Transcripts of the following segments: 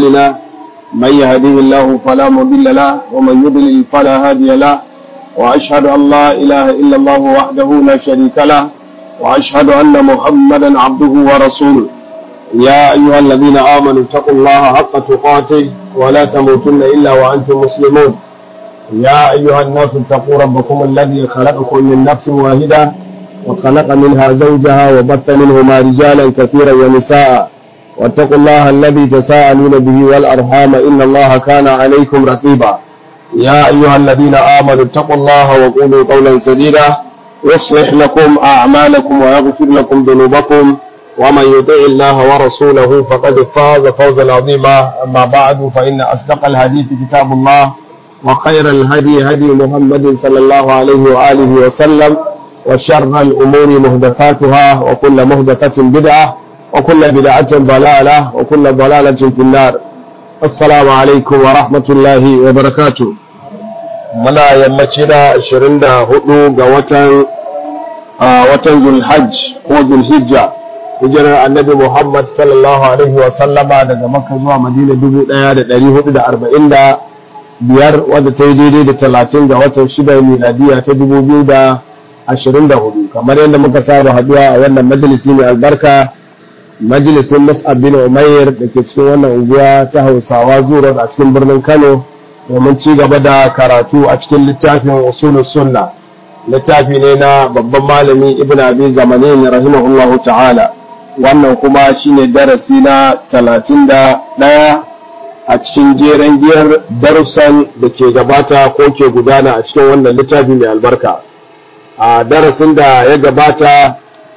لنا من يهديه الله فلا مضل له ومن يضلل فلا هادي له وأشهد أن لا إله إلا الله وحده لا شريك له وأشهد أن محمدا عبده ورسوله. يا أيها الذين آمنوا اتقوا الله حق تقاته ولا تموتن إلا وأنتم مسلمون. يا أيها الناس اتقوا ربكم الذي خلقكم من نفس واحدة وخلق منها زوجها وبث منهما رجالا كثيرا ونساء واتقوا الله الذي تساءلون به والأرحام إن الله كان عليكم رقيبا. يا أيها الذين آمنوا اتقوا الله وقولوا قولا سديدا يصلح لكم أعمالكم ويغفر لكم ذنوبكم ومن يطع الله ورسوله فقد فاز فوزا عظيما. أما بعد فإن أصدق الحديث كتاب الله وخير الهدي هدي محمد صلى الله عليه وآله وسلم وشر الأمور مهدفاتها وكل مهدفة بدعة وكل بدعة ضلالة وكل ضلالة في النار. السلام عليكم ورحمة الله وبركاته. منا يمتنا 24 ga watan Zulhajj ko Zulhijja hijirar Annabi Muhammad sallallahu alaihi wa sallama daga Makka zuwa Madina 1445 wadda ta yi daidai da 30 ga watan 6 miladiya ta 2024 kamar yadda muka saba haduwa a wannan majalisi mai albarka majalisin Mus'ab bin Umair da ke cikin wannan unguwa ta Hausawa Zuro a cikin birnin Kano domin ci gaba da karatu a cikin littafin Usulus Sunna. Littafi ne na babban malami Ibn Abi Zamanin rahimahullahu ta'ala. Wannan kuma shine darasi na 31 a cikin jeren giyar darussan da ke gabata ko ke gudana a cikin wannan littafi mai albarka. A darasin da ya gabata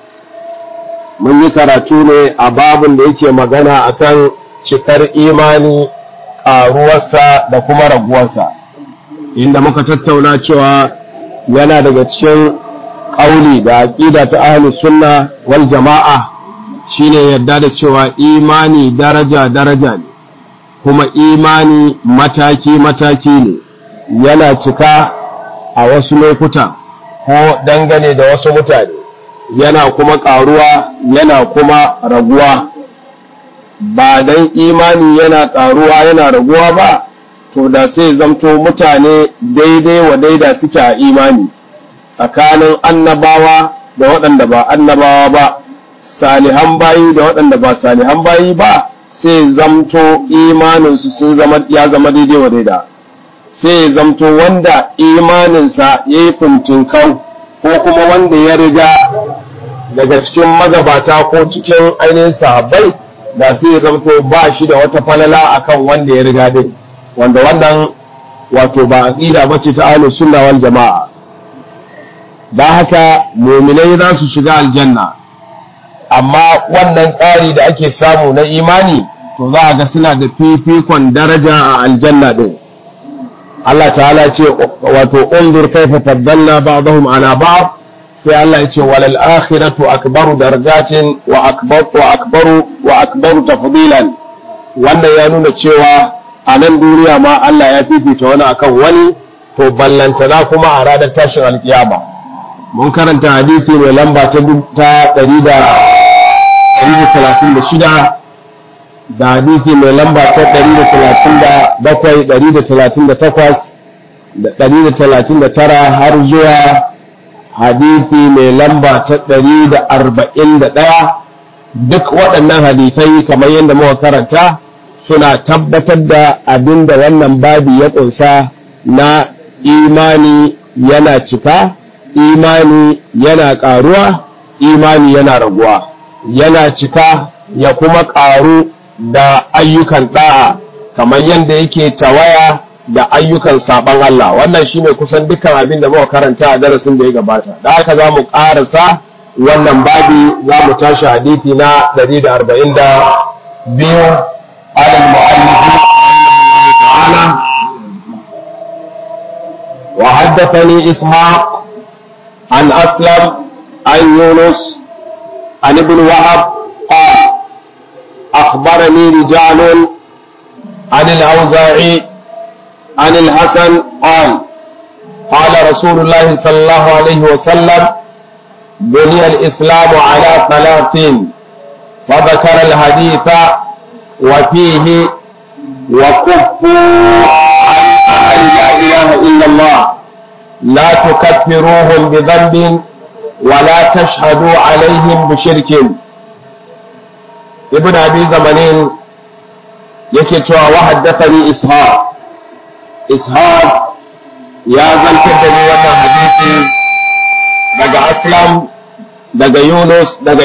mun yi karatu ne a babin da yake magana akan cikar imani, ƙaruwarsa da kuma raguwarsa, inda muka tattauna cewa yana daga cikin ƙauli da aƙida ta ahlus sunna wal jama'a shine yadda da cewa imani daraja-daraja ne, kuma imani mataki-mataki ne, yana cika a wasu lokuta ko dangane da wasu mutane, yana kuma ƙaruwa yana kuma raguwa. Ba dan imani yana ƙaruwa yana raguwa ba, to da sai zamto mutane daidai wa daida suke a imani tsakanin annabawa da waɗanda ba annabawa ba, salihan bayi da waɗanda ba salihan bayi ba, sai zamto imaninsu ya zama daidai wa daida. Sai zamto wanda imaninsa ya yi fintinkau ko kuma wanda ya riga daga cikin magabata ko cikin ainihin sahabbai, da sai ya zamto ba shi da wata falala akan wanda ya riga din, wanda wannan wato ba aqida bace ta ahlus sunna wal jamaa. Da haka mu'minai za su shiga aljanna, amma wannan ƙari da ake samu na imani to za a ga suna da fifikon daraja a aljanna din. Allah ta'ala ce wato unzur kaifa faddalna ba'dahum ala ba'd, sai Allah ya ce walal akhiratu akbaru darajatin wa akbaru tafdilan. Wannan ya nuna cewa a nan duniya ma Allah ya fifita wani akan wani, to ballantana kuma a ranar tashin alkiyama. Mun karanta hadisi mai lamba ta 136 da hadisi mai lamba ta 137, 138 da 139 har zuwa hadisi mai lamba ta 141. Duk waɗannan hadisai kamar yadda muka karanta suna tabbatar da abin da wannan babi ya ƙunsa na imani yana cika, imani yana ƙaruwa, imani yana raguwa, yana cika ya kuma ƙaru da ayyukan ɗa'a kamar yadda yake tawaya da ayyukan saɓan Allah. Wannan shine kusan dukkan abin da muka karanta a darasin da ya gabata. Da haka za mu ƙarasa wannan babi, za mu tashi hadisi na 142 على المؤلف تعالى. وحدثني إسحاق عن أسلم عن يونس عن ابن وهب قال أخبرني رجال عن الأوزاعي عن الحسن قال قال رسول الله صلى الله عليه وسلم بني الإسلام على 3 فذكر الحديث وفيه وكفوا عن أهل لا إله إلا الله لا تكفروهم بذنب ولا تشهدوا عليهم بشرك. ابن أبي زمانين يكتوى وحدثني إسحاق يا زلكدني وانا حديثي daga Aslam daga Yunus daga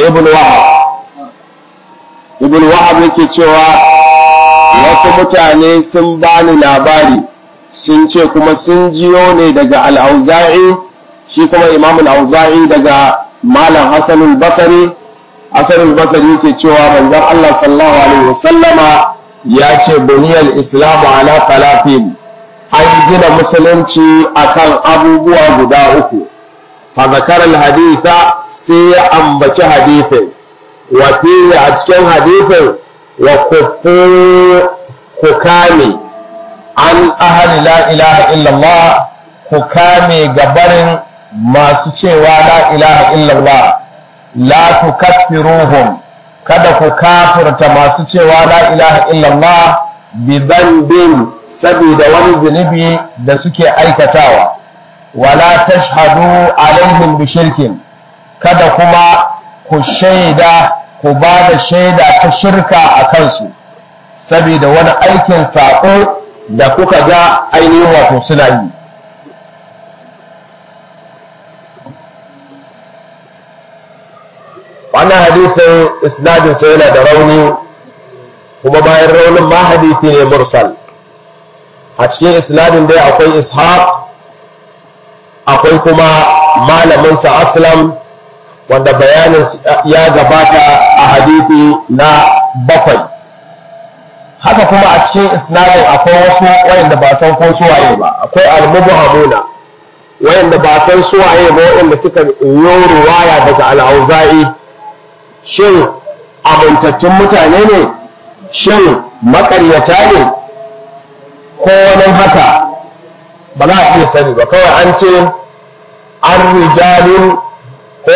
Ibn Wahab yake cewa wasu mutane sun bani labari sun ce kuma sun jiyo ne daga al-Auza'i shi kuma Imam al-Auza'i daga Malam Hasan al-Basri yake cewa manzon Allah sallallahu alaihi wasallama ya ce buniyal islamu ala talafin, an gina musulunci akan abubuwa guda uku. fa zakara al-haditha sai ya ambaci hadithin wa fihi a cikin hadithin wa ku kame an ahli la ilaha illallah, ku kame gabarin masu cewa la ilaha illallah, la tukaffiruhum, kada ku kafirta masu cewa la ilaha illallah bi dhanbin, saboda wani zunubi da suke aikatawa, wala tashhadu alaihim bi shirkin, kada kuma ku shaida ku ba da shaida ta shirka a kansu saboda wani aikin saƙo da kuka ga ainihin wato suna yi. wannan hadisin isnadin sa yana da rauni, kuma bayan raunin ma hadisi ne mursal. a cikin isnadin dai akwai ishaq, akwai kuma malamin sa Aslam wanda bayanin ya gabata a hadisi na 7. haka kuma a cikin isnadin akwai wasu wayanda ba san ko suwaye ba, akwai al-mubhamuna wayanda ba san suwaye ba, wayanda suka yi ruwaya daga al-Auza'i. shin amintattun mutane ne, shin makaryata ne, ko wani haka ba za a iya sani ba. kawai an ce an rijalun ko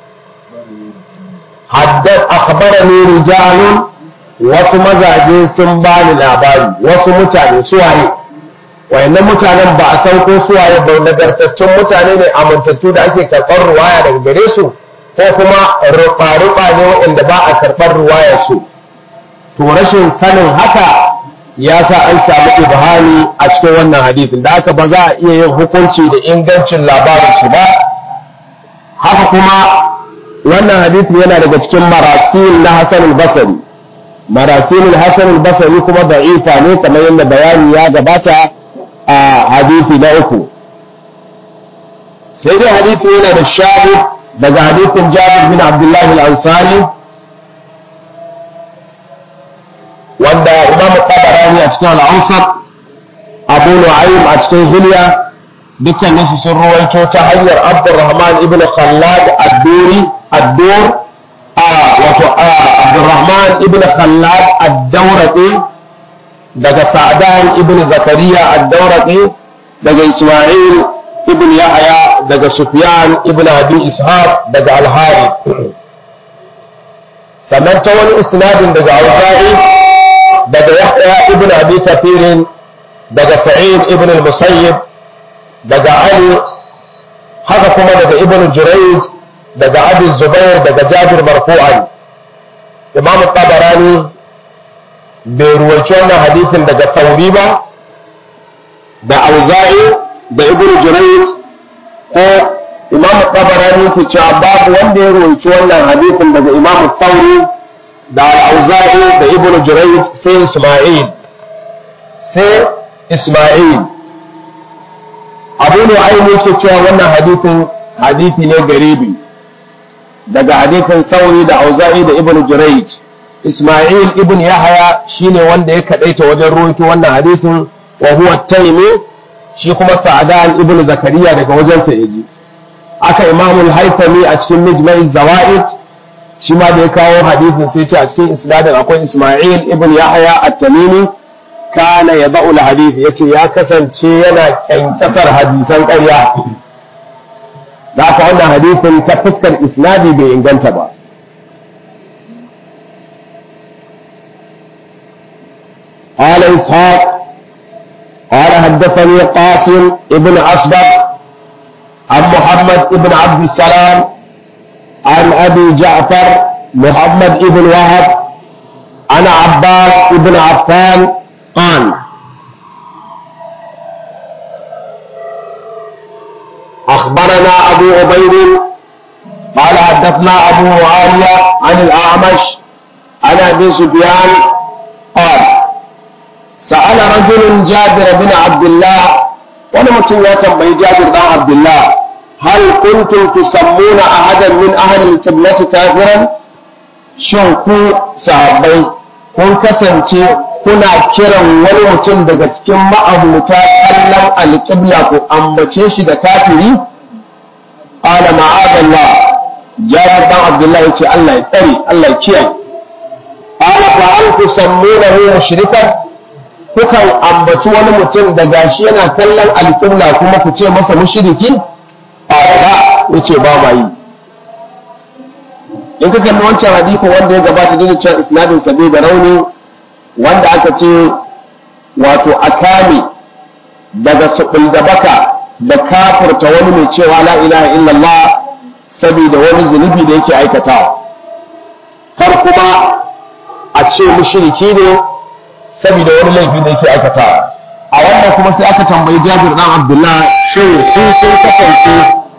akhbarani rijalun, wasu mazaje sun bani labari, wasu mutane suwaye, wayannan mutanen ba a san ko suwaye ba, nagartattun mutane ne amintattu da ake karɓar ruwaya daga gare su, ko kuma rufa-rufa ne waɗanda ba a karɓar ruwayar su. to rashin sanin haka ya sa an samu ibhami a cikin wannan hadisin, da haka ba za a iya yin hukunci da ingancin labarin su ba. haka kuma wannan hadisi yana daga cikin marasil na Hasan al-Basri. marasil Hasan al-Basri kuma da'ifa ne kamar yadda bayani ya gabata a hadisi na 3. sai dai hadisi yana da shahid daga hadisin Jabir bin Abdullah al-Ansari wanda Imam Tabarani a cikin al-Awsat, Abu Nu'aym a cikin Hilya, dukkan su sun ruwaito ta hanyar Abdurrahman ibn Khallad ad-Dur wato Abdurrahman ibn Khallad ad-Dawraqi daga Sa'dan ibn Zakariya ad-Dawraqi daga Isma'il ibn Yahya daga Sufyan ibn Abi Ishaq daga Al-Harith. sannan ta wani isnadin daga Auza'i daga Yahya ibn Abi Kathir daga Sa'id ibn al-Musayyib daga Ali, haka kuma daga Ibn Jurayj daga Abi Zubair daga Jabir marfu'an. Imam Tabarani bai ruwaci wannan hadisin daga Thawri ba, da Auza'i da Ibn Jurayj, ko Imam Tabarani ke cewa babu wanda ya ruwaci wannan hadisin daga Imam Thawri da Auza'i da Ibn Jurayj sai Isma'il. Abu Nu'aym yake cewa wannan hadisi ne garibi daga hadisin Sauri da Auza'i da Ibn Jurayj. Isma'il ibn Yahya shine wanda ya kadaita wajen ruwaito wannan hadisin, wa huwa Taymi, shi kuma Sa'dan ibn Zakariya daga wajen sa yaji. Aka Imam al-Haythami a cikin Mijma'i Zawaid shi ma da ya kawo hadisin sai ce a cikin isnadin akwai Isma'il ibn Yahya at-Tamimi, kana yada'u al-hadith, yace ya kasance yana kyankasar hadisan ƙarya. da haka wannan hadisin ta fuskar isnadi bai inganta ba. قال إسحاق قال حدثني قاسم ابن أصبغ عن محمد ابن عبد السلام عن أبي جعفر محمد ابن وهب عن عباس ابن عفان قال أخبرنا أبو عبيد قال حدثنا أبو معاوية عن الأعمش عن أبي سفيان قال سأل رجل جابر بن عبد الله ولمتن يتنبي جابر بن عبد الله هل كنتم تسمون أحدا من أهل القبلة كافرا شنكو صحابي كن كسنتي kuna kiran wani mutum daga cikin ma'abuta kallon alƙibla ku ambace shi da kafiri qala ma'adallah jabir dan abdullah yace Allah ya tsare Allah ya kiyaye qala fa hal tusammunahu mushrikan kukan ambaci wani mutum da gashi yana kallon alƙibla kuma ku ce masa mushriki qala yace ba ma yi in ka kalli wancan hadisi wanda ya gabata da cewa isnadin sa bai da rauni wanda aka ce wato akami daga subul da baka da kafirta wani mai cewa la ilaha illallah saboda wani zunubi da yake aikatawa har kuma a ce mushriki ne saboda wani laifi da yake aikatawa a wannan kuma sai aka tambayi Jabir dan Abdullah shin sun kasance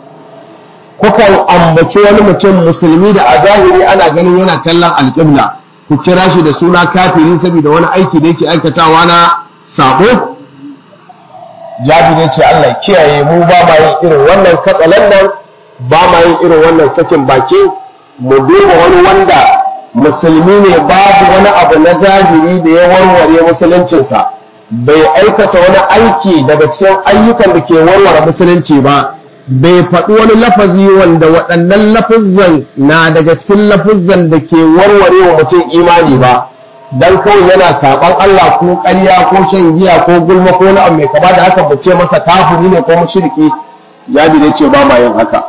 kukan ambaci wani mutum musulmi da a zahiri ana ganin yana kallon alƙibla ku kira shi da suna kafiri saboda wani aiki da yake aikatawa na sabo Jabir ya ce Allah kiyaye mu ba ma yin irin wannan katsalan nan ba ma yin irin wannan sakin baki mu duba wani wanda musulmi ne babu wani abu na zahiri da ya warware musuluncinsa bai aikata wani aiki daga cikin ayyukan da ke warware musulunci ba bai faɗi wani lafazi wanda waɗannan lafuzzan na daga cikin lafuzzan da ke warware wa mutum imani ba dan kawai yana saban Allah ko ƙarya ko shan giya ko gulma ko wani abu mai kama da haka bace masa kafiri ne ko mushriki Jabir ya ce ba ma yin haka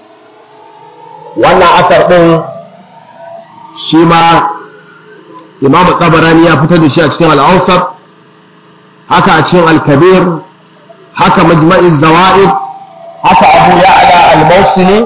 wannan asar din shi ma Imam Tabarani ya fitar da shi a cikin Al-Awsat haka a cikin Al-Kabir haka Majma'iz Zawaid haka Abu Ya'la Al-Mawsili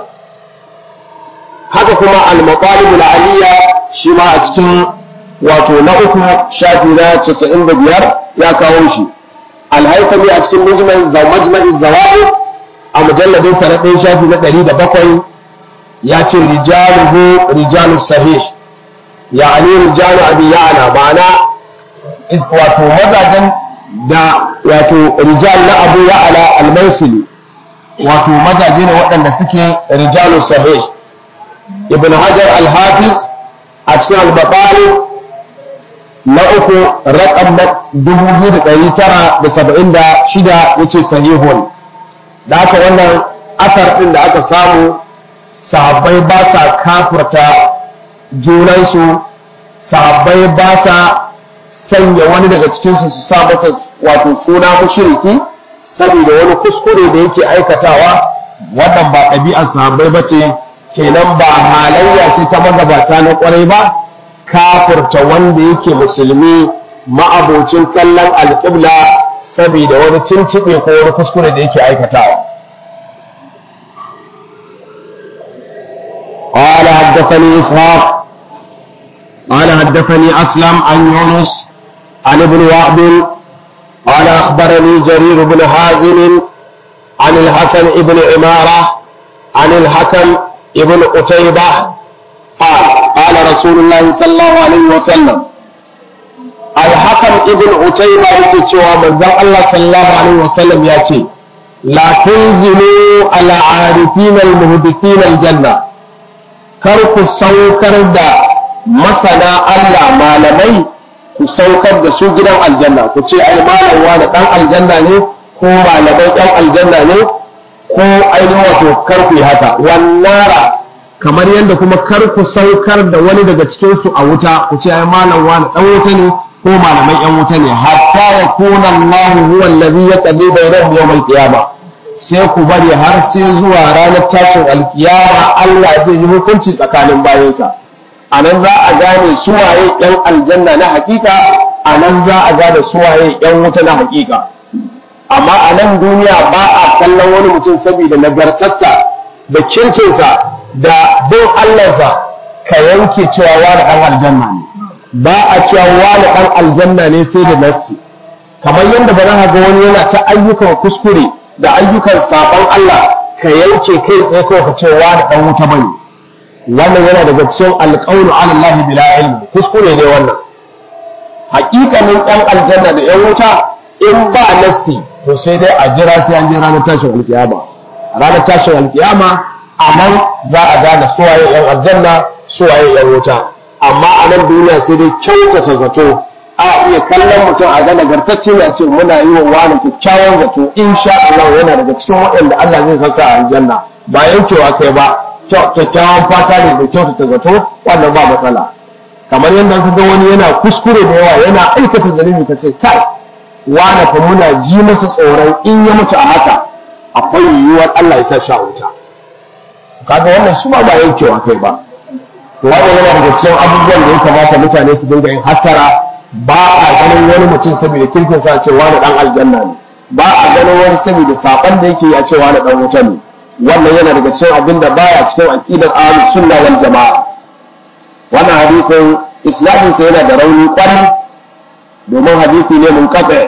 haka kuma Al-Matalib Al-Aliyya shi ma a cikin wato na uku shafi na 95 ya kawo shi Al-Haythami a cikin Majma'iz Zawaid a mujalladin sa na ɗaya shafi na 107 ya ce rijaluhu rijalus sahih ya'ani rijalu Abi Ya'la ma'ana wato mazajen da wato rijal na Abu Ya'la Al-Mawsili wato mazaje ne waɗanda suke rijalu sahih Ibn Hajar Al-Hafiz a cikin Al-Baqari na uku raqam na 2976 yace sahihun da haka wannan asar din da aka samu sahabbai ba sa kafirta junansu sahabbai ba sa sanya wani daga cikinsu su sa masa wato suna mushriki saboda wani kuskure da yake aikatawa wannan ba ɗabi'ar sahabbai ba ce kenan ba halayya ce ta magabata na ƙwarai ba kafirta wanda yake musulmi ma'abocin kallon alƙibla saboda wani tuntuɓe ko wani kuskure da yake aikatawa قال حدثني إسحاق قال حدثني أسلم عن يونس عن ابن وهب قال أخبرني جرير بن حازم عن الحسن بن عمارة عن الحكم بن قتيبة قال رسول الله صلى الله عليه وسلم الحكم بن قتيبة يكتشوى من ذا الله صلى الله عليه وسلم يأتي لا تنزلوا على عارفين المهدثين الجنة كركوا سوكر دا مثلا الله malamai ku saukar da su gidan aljanna ku ce ai malam wani dan aljanna ne ko malamai dan aljanna ne ko ainihin wato karku yi haka wannara kamar yadda kuma karku saukar da wani daga cikin su a wuta ku ce ai malam wani dan wuta ne ko malamai yan wuta ne hatta yakuna Allah huwa allazi yaqdi bainahum yawm al-qiyamah sai ku bari har sai zuwa ranar tashin alkiyama Allah zai yi hukunci tsakanin bayansa a nan za a gane suwaye ‘yan aljanna na hakika a nan za a gane suwaye yan wuta na hakika. Amma a nan duniya ba a kallon wani mutum saboda nagartarsa da kirkinsa da bin Allahnsa ka yanke cewa wani ɗan aljanna ne. Ba a cewa wani ɗan aljanna ne sai da nassi. Kamar yadda ba za ga wani yana ta ayyukan kuskure da ayyukan saɓon Allah ka yanke kai tsaye kawai ka ce wani ɗan wuta bane. Wannan yana daga cikin alƙawlu ala Allah bila ilmi, kuskure ne wannan. Hakikanin ɗan aljanna da ƴan wuta in ba nassi to sai dai a jira sai an je ranar tashin alkiyama. Ranar tashin alkiyama a nan za a gane suwaye ƴan aljanna suwaye ƴan wuta. Amma a nan duniya sai dai kyautata zato, a iya kallon mutum a ga nagartacce ya ce muna yi wa wani kyakkyawan zato insha Allah yana daga cikin waɗanda Allah zai sassa a aljanna, ba yankewa kai ba kyakkyawan fata ne da kyautata zato wannan ba matsala. Kamar yadda ka ga wani yana kuskure da yawa yana aikata zalimi ka ce kai wani fa muna ji masa tsoron in ya mutu a haka akwai yiwuwar Allah ya sa shi a wuta. Kaga wannan shi ma ba yankewa kai ba. Wannan yana daga cikin abubuwan da ya kamata mutane su dinga yin hattara. Ba a ganin wani mutum saboda kirkin sa ce wani dan aljanna ne, ba a ganin wani saboda saban da yake ya ce wani dan wuta ne. Wannan yana daga cikin abin da baya cikin aqidar ahlus sunna wal jamaa. Wannan hadisin isnadin sa yana da rauni kwarai domin hadisi ne munqati.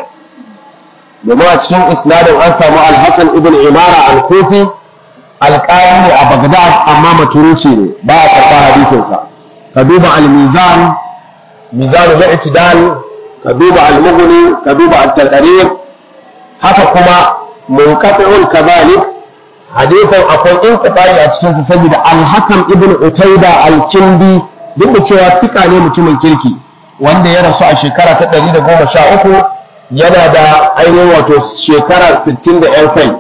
Domin a cikin isnadin an samu al-Hasan ibn Imara al-Kufi alƙali ne a Baghdad amma maturuci ne ba a karɓa hadisinsa. Ka duba al-Mizan, Mizanul I'tidal, ka duba al-Mughni, ka duba at-Taqrib. Haka kuma munqati'ul kadhalik hadisin akwai inqita'i a cikin sa saboda al-Hakam ibn Utayba al-Kindi duk da cewa tika ne mutumin kirki wanda ya rasu a shekara ta 113 yana da ainihin wato shekara 60 da yan kai.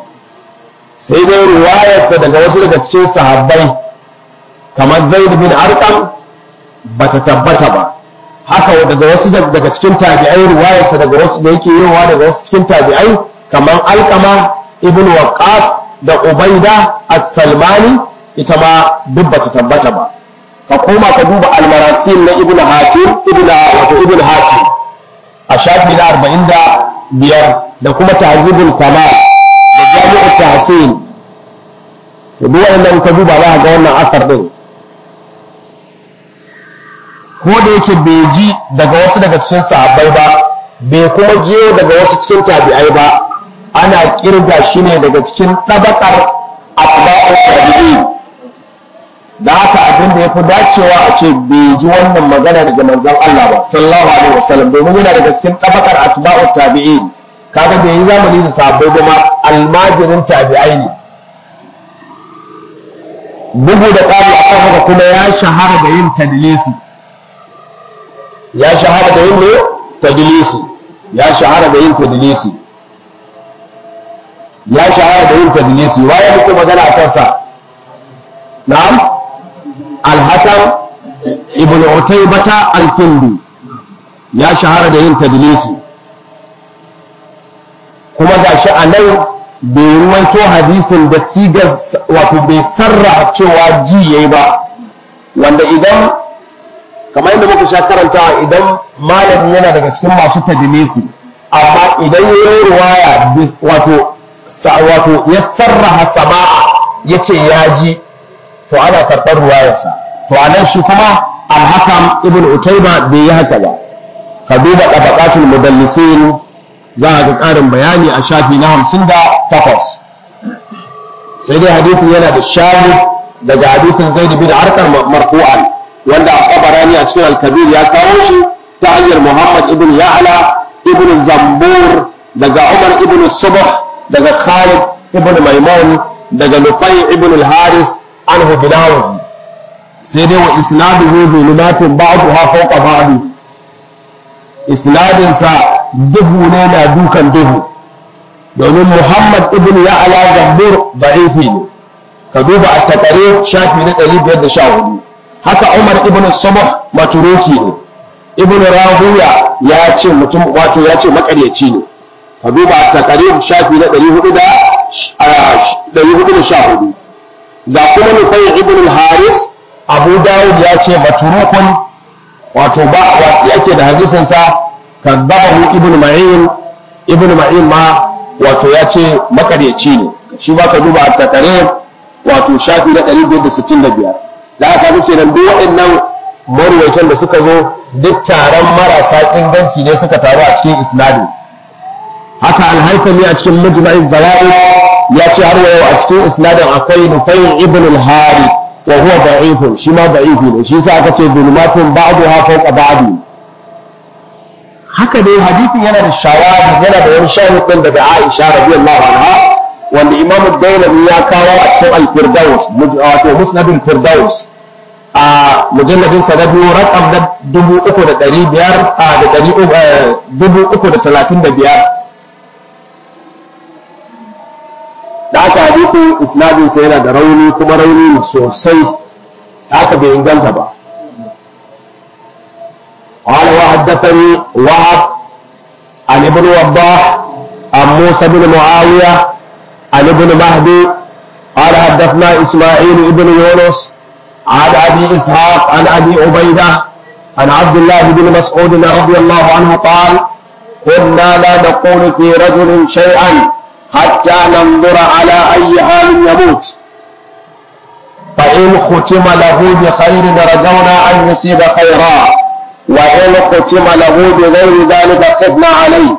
Sai dai ruwayarsa daga wasu daga cikin sahabbai kamar Zaid bin Arqam bata tabbata ba. Haka daga wasu daga cikin tabi'ai ruwayarsa daga wasu da yake yiwa daga wasu cikin tabi'ai kamar Alqama ibn Waqqas da Ubaida as-Salmani ita ma duk bata tabbata ba. Ka koma ka duba al-Marasil na Ibn Hatim a shafi na 45 da kuma Tahzibul Kamal da Jami'ut Tahsin. To duk wannan ka duba za ga wannan asar din. Ko da yake bai ji daga wasu daga cikin sahabbai ba, bai kuma je daga wasu cikin tabi'ai ba, ana kirga shi ne daga cikin tabakar atba'ut tabi'in. Da haka abin da ya fi dacewa a ce bai ji wannan magana daga manzon Allah ba sallallahu alaihi wasallam, domin yana daga cikin tabakar atba'ut tabi'in. Kaga bai yi zamani da sahabbai ba ma almajirin tabi'ai ne. Bugu da ƙari akan haka kuma ya shahara da yin tadlisi. Ya shahara da yin tadlisi. Ya shahara da yin tadlisi. Ya shahara da yin tadlisi. Waye muke magana a kansa? Na'am? Al-Hakam ibn Utaybata al-Kindi ya shahara da yin tadlisi. Kuma gashi a nan bai ruwaito hadisin da sigar wato bai sarraha cewa ji yayi ba, wanda idan kamar yadda muka sha karantawa idan malami yana daga cikin masu tadlisi amma idan ya yi ruwaya wato ya sarraha sama'a ya ce ya ji to ana karɓar ruwayarsa. To a nan shi kuma al-Hakam ibn Utayba bai yi haka ba. Ka duba tabaqatul mudallisin za a ga ƙarin bayani a shafi na 58. Sai dai hadisin yana da shahid daga hadisin Zaid bin Arqam marfu'an wanda Tabarani a cikin al-Kabir ya kawo shi ta hanyar Muhammad ibn Ya'la ibn Zambur daga Umar ibn Subh daga Khalid ibn Maimun daga Nufay ibn al-Haris anhu bidawu. Sai dai wa isnaduhu zulumatun ba'daha fawqa ba'd. Isnadinsa duhu ne na dukan duhu domin Muhammad ibn Ya'la Zambur da'ifi ne. Ka duba at-Taqrib shafi na 514. Haka Umar ibn Subh maturuki ne. Ibn Rahuya ya ce mutum wato ya ce makaryaci ne. Ka duba at-Taqrib shafi na 414. Da kuma Nufay ibn al-Haris Abu Dawud ya ce maturukun wato ba wasu yake da hadisinsa kadzabahu ibnu ma'in ma wato ya ce makaryaci ne shi ba ka duba a takare wato shafi na 565 da aka zuke nan duk waɗannan marwaitan da suka zo duk taron marasa inganci ne suka taru a cikin isnadin haka al-haythami a cikin mujma'iz zawaid ya ce har yau a cikin isnadin akwai nufay ibn al-hari wa huwa da'if shi ma da'if ne shi yasa aka ce zulmatun ba'daha fawqa ba'd haka dai hadisin yana da shawahid yana da wani shahidin daga Aisha radiyallahu anha wanda Imam ad-Dailami ya kawo a cikin al-Firdaus wato Musnad al-Firdaus a mujalladin sa na biyu rakam na 3,335 da aka hadisin isnadin sa yana da rauni kuma rauni sosai haka bai inganta ba قال وحدثني وهب عن ابن وضاح عن موسى بن معاوية عن ابن مهدي قال حدثنا إسماعيل بن يونس عن أبي إسحاق عن أبي عبيدة عن عبد الله بن مسعود رضي الله عنه قال كنا لا نقول في رجل شيئا حتى ننظر على أي حال يموت فإن ختم له بخير رجونا أن يصيب خيرا وإن ختم له بغير ذلك خفنا عليه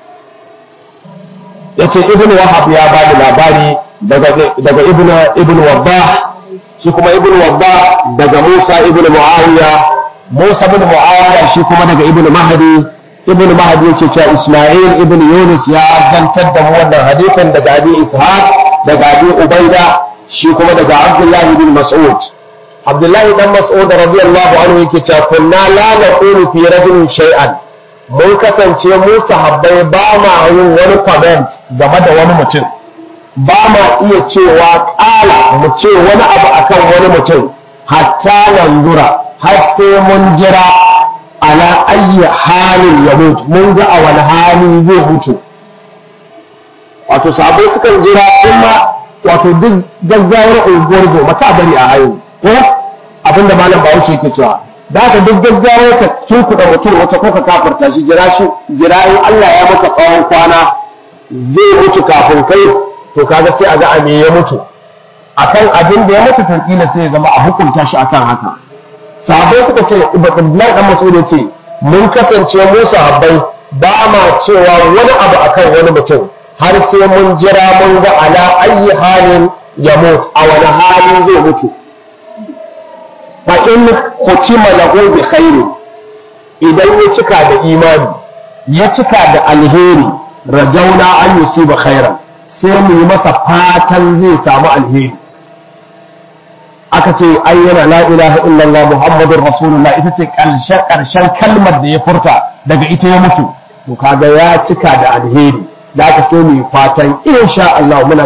yace ibn wahab ya bada labari daga ibn wabbah shi kuma ibn wabbah daga musa ibn muawiya musa ibn muawiya shi kuma daga ibn mahdi yake cewa isma'il ibn yunus ya zantar da mu wannan hadisin daga abi ishaq daga abi ubaida shi kuma daga abdullah ibn mas'ud abdullahi dan mas'ud radiyallahu anhu yake cewa kunna la naqulu fi rajulin shay'an mun kasance mu sahabbai ba ma yin wani comment game da wani mutum ba ma iya cewa kala mu ce wani abu akan wani mutum hatta nanzura har sai mun jira ala ayyi halin ya mutu mun ga a wani hali zai mutu wato sahabbai sukan jira kuma wato duk gaggawar unguwar goma ta bari a hayo ko abinda malam Bahaushe yake cewa da ka duk gaggawa ka tunkuɗa mutum wata ko ka kafarta shi jira in Allah ya maka tsawon kwana zai mutu kafin kai to kaga sai a ga a me ya mutu akan abin da ya mutu to kila sai ya zama a hukunta shi akan haka sahabbai suka ce Abdullahi dan Mas'ud ya ce mun kasance mu sahabbai ba ma cewa wani abu akan wani mutum har sai mun jira mun ga ala ayyi halin ya mutu a wani hali zai mutu fa in kutima lahu bi khairi idan ya cika da imani ya cika da alheri rajauna an yusiba khairan sai mu yi masa fatan zai samu alheri aka ce ai yana la ilaha illallah muhammadur rasulullah ita ce karshen kalmar da ya furta daga ita ya mutu to kaga ya cika da alheri da aka sai mu yi fatan insha Allah muna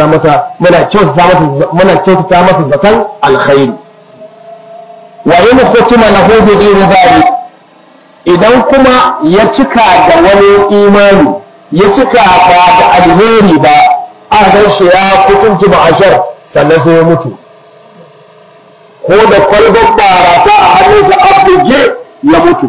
kyautata masa zaton alkhairi wa in khutima lahu bi ghairi dhalik idan kuma ya cika da wani imani ya cika ba da alheri ba a dan shi ya kutuntu ma'ashar sannan sai ya mutu ko da kwalbar barasa a hannunsa a buge ya mutu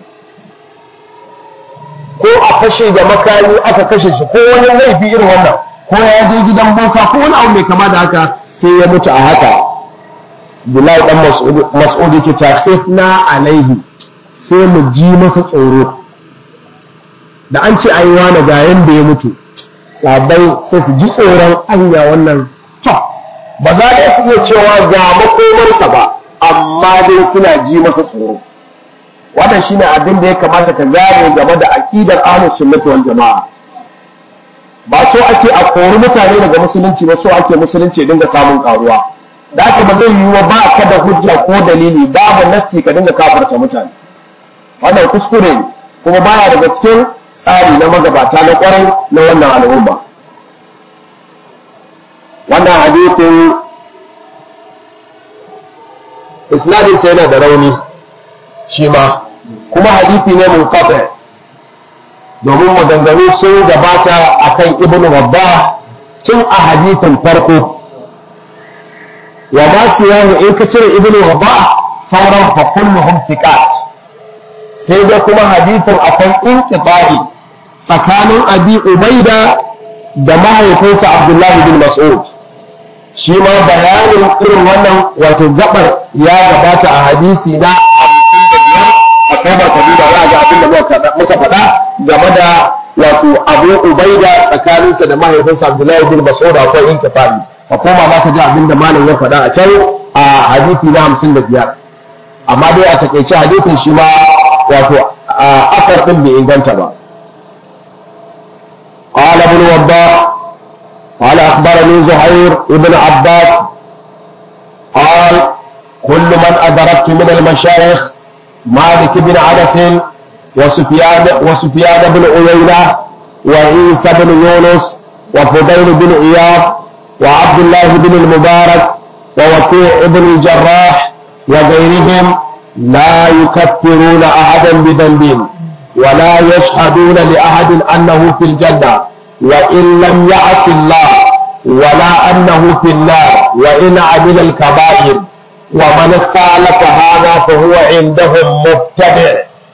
ko a fashe da makami aka kashe shi ko wani laifi irin wannan ko ya je gidan boka ko wani abu mai kama da haka sai ya mutu a haka Bilal dan Mas'ud yake ta khifna alaihi sai mu ji masa tsoro da an ce ai wani ga yanda ya mutu sabai sai su ji tsoron anya wannan to ba za da su iya cewa ga makomarsa ba amma dai suna ji masa tsoro wannan shine abin da ya kamata ka gane game da aqidar ahlus sunnah wal jamaa ba so ake a kori mutane daga musulunci ba so ake musulunci ya dinga samun karuwa da haka ba zai yi wa ba ka da hujja ko dalili babu nassi ka dinga kafarta mutane wannan kuskure ne kuma baya daga cikin tsari na magabata na kwarai na wannan al'umma wannan hadithin isnadin sai yana da rauni shi ma kuma hadithi ne munqati domin maganganu sun gabata akan ibnu Wabbah tun a hadithin farko wa ma siyahu in ka cire ibnu Wabbah sauran fa kulluhum thiqat sai dai kuma hadithin akwai inqita'i tsakanin Abi Ubaida da mahaifinsa Abdullahi bin Mas'ud. Shi ma bayanin irin wannan wato gabar ya gabata a hadisi na 55 a kamar kabila za ga abin da muka faɗa game da wato Abu Ubaida tsakaninsa da mahaifinsa Abdullahi bin Mas'ud akwai inqita'i. Ka koma ma ka ji abin da malam ya faɗa a can a hadisi na 55. amma dai a takeice hadisin shi ma wato akar din bai inganta ba. قال ابن وضاح قال أخبرني زهير ابن عباس قال كل من أدركت من المشايخ مالك بن أنس وسفيان بن عيينة وعيسى بن يونس وفضيل بن إياض وعبد الله بن المبارك ووكيع بن الجراح وغيرهم لا يكفرون أحدا بذنب ولا يشهدون لأحد أنه في الجنة وإن لم يعص الله ولا أنه في النار وإن عمل الكبائر ومن سالك هذا فهو عندهم مبتدع.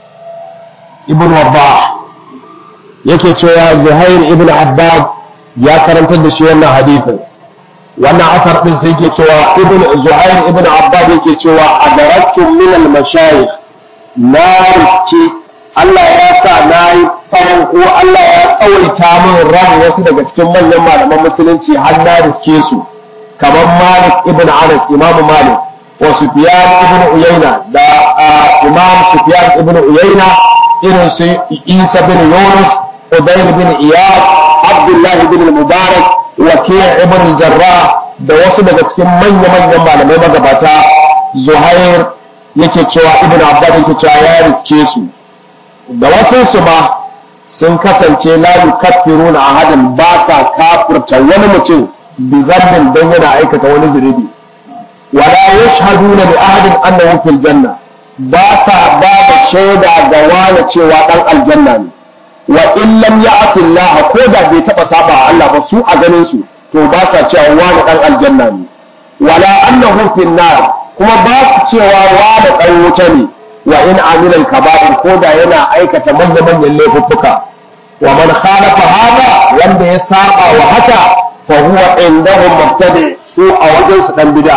ابن وضاح yake cewa Zuhair ibn Abbad ya karantar da shi wannan hadisin. Wannan asar din sai yake cewa Zuhair ibn Abbad yake cewa adaraktu min al-mashayikh na riski Allah ya sa na yi tsawon ko Allah ya tsawaita min ran wasu daga cikin manyan malaman musulunci har na riske su kamar Malik ibn Anas Imam Malik wa Sufyan ibn Uyayna da Imam Sufyan ibn Uyayna irin su Isa bin Yunus Udayl bin Iyad Abdullah bin Mubarak Waki' ibn Jarrah da wasu daga cikin manya-manyan malamai magabata. Zuhair yake cewa Ibn Abbas yake cewa ya riske su da wasu su ba sun kasance la yukaffiruna ahadan ba sa kafirta wani mutum bi zambin dan yana aikata wani zunubi wala yashhaduna li ahadin annahu fil janna ba sa ba da shaida ga wani cewa dan aljanna ne wa in lam ya'si Allah ko da bai taba saba Allah ba su a ganin su to ba sa cewa wani dan aljanna ne wala annahu fil nar kuma ba su cewa wani dan wuta ne wa in amila al-kaba'ir ko da yana aikata manyan laifuffuka wa man khalafa hada wanda ya saba wa haka fa huwa indahum mubtadi su a wajen su dan bid'a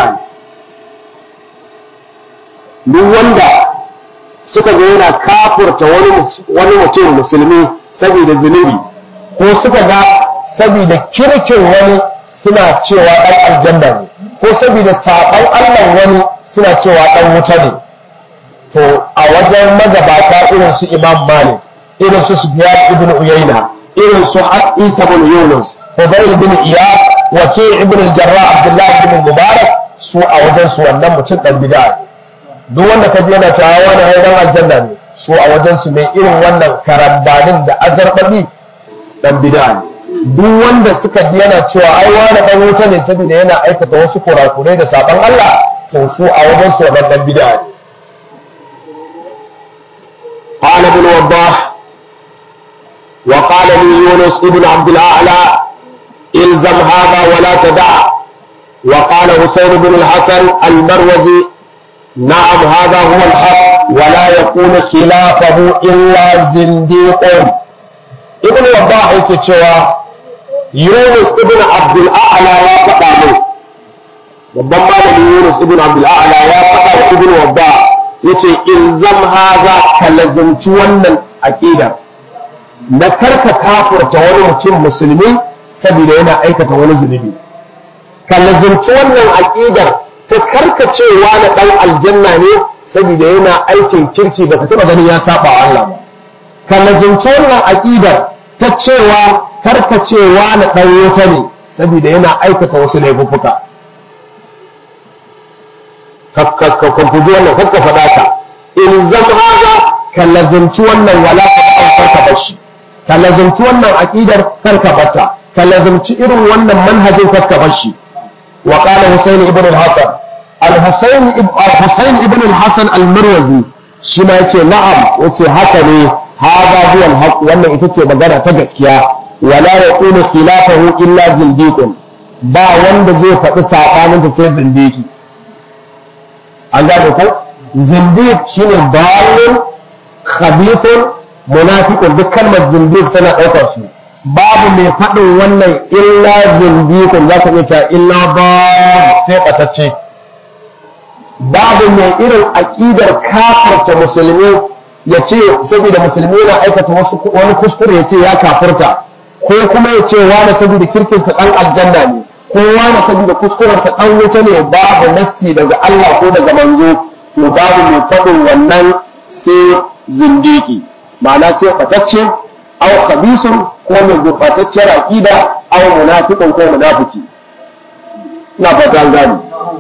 duk wanda suka ga yana kafurta wani mutum musulmi saboda zunubi ko suka ga saboda kirkin wani suna cewa dan aljanna ne ko saboda saban Allah wani suna cewa dan wuta ne to a wajen magabata irin su Imam Malik irin su Sufyan ibn Uyayna irin su Isa ibn Yunus Fudayl ibn Iyad Waki' ibn al-Jarrah Abdullah ibn Mubarak su a wajen su wannan mutum dan bid'a duk wanda kaje yana cewa wani dan aljanna ne su a wajen su mai irin wannan karambanin da azarbabi dan bid'a duk wanda suka ji yana cewa ai wani dan wuta ne saboda yana aikata wasu kurakurai da saban Allah to su a wajen su wannan dan bid'a ne. قال ابن وضاح وقال لي يونس ابن عبد الأعلى الزم هذا ولا تدع وقال حسين بن الحسن المروزي نعم هذا هو الحق ولا يكون خلافه إلا زنديق. ابن وضاح يكتشوا يونس ابن عبد الأعلى يا فقامه ربما يونس ابن عبد الأعلى يا فقام ابن وضاح yace ilzam haza ka lazimci wannan aqida na karka kafurta wani mutum musulmi saboda yana aikata wani zunubi ka lazimci wannan aqidar ta karka cewa na dan aljanna ne saboda yana aikin kirki baka taba ganin ya saba wa Allah ba ka lazimci wannan aqidar ta cewa karka cewa na dan wuta ne saboda yana aikata wasu laifuffuka kan fuji wannan kakka faɗa ka in zam haza ka lazimci wannan wala ka bashi ka lazimci wannan aqidar karka bata ka lazimci irin wannan manhajin karka bashi wa qala Husayn ibn al-Hasan al-Husayn ibn al-Hasan al-Marwazi shi ma yace na'am yace haka ne hada huwa al-haq wannan ita ce magana ta gaskiya wala yaqulu khilafahu illa zindiqun ba wanda zai faɗi sabanin ta sai zindiki an gane ko zindiq shine dalil khabithun munafiqun duk kalmar zindiq tana ɗaukar su babu mai faɗin wannan illa zindiqun za ka iya cewa illa ba sai ɓatacce babu mai irin aƙidar kafarta musulmi ya ce saboda musulmi na aikata wani kuskure ya ce ya kafurta ko kuma ya ce wani saboda kirkinsa ɗan aljanna ne ko wani saboda kuskurensa ɗan wuta ne babu nassi daga Allah ko daga manzo to babu mai faɗin wannan sai zindiki ma'ana sai fatacce aw khabisun ko mai gurbatacciyar aqida aw munafiqun ko munafiki ina fata an gani